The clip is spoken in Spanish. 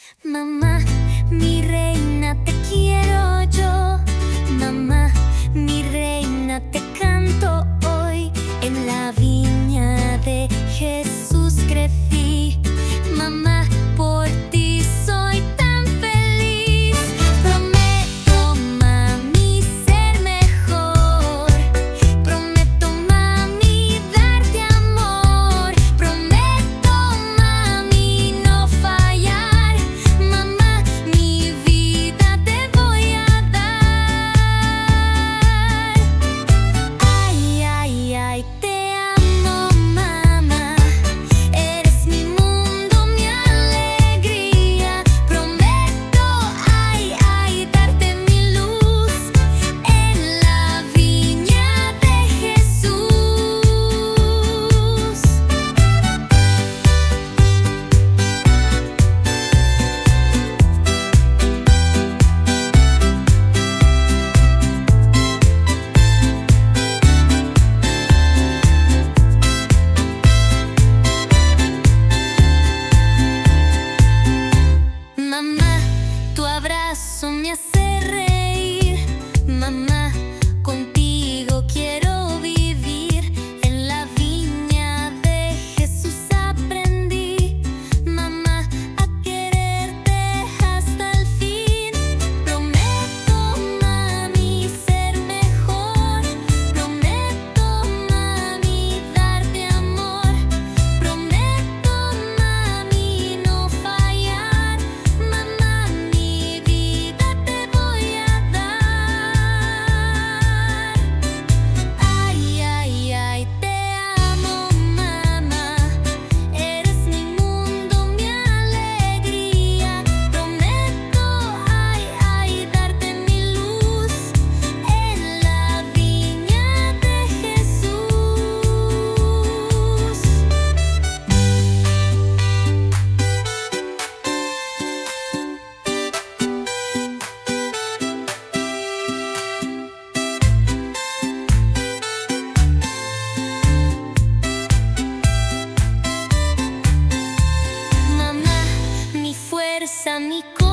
Mamá, mi reina, te quiero yo. Mamá, mi reina, te canto hoy. En la viña de Jesús crecí. Mamá, por ti soy tan feliz. Prometo, mami, ser mejor. Prometo, mami, darte amor. Prometo, mami, no fallar. Mamá, mi vida te voy a dar. Ay, ay, ay, te amo, mamá. Eres mi mundo, mi alegría. Prometo, ay, ay, darte mi luz en la viña de Jesús. Mamá, tu abrazo me hace reír. Mamá, contigo quiero vivir. En la viña de Jesús aprendí, mamá, a quererte hasta el fin. Prometo, mami, ser mejor. Prometo, mami, darte amor. Prometo, mami, no fallar. Mamá, mi vida te voy a dar. Ay, ay, ay, te amo, mamá. Eres mi mundo, mi alegría. Prometo, ay, ay, darte mi luz en la viña de Jesús. Mamá, mi fuerza, mi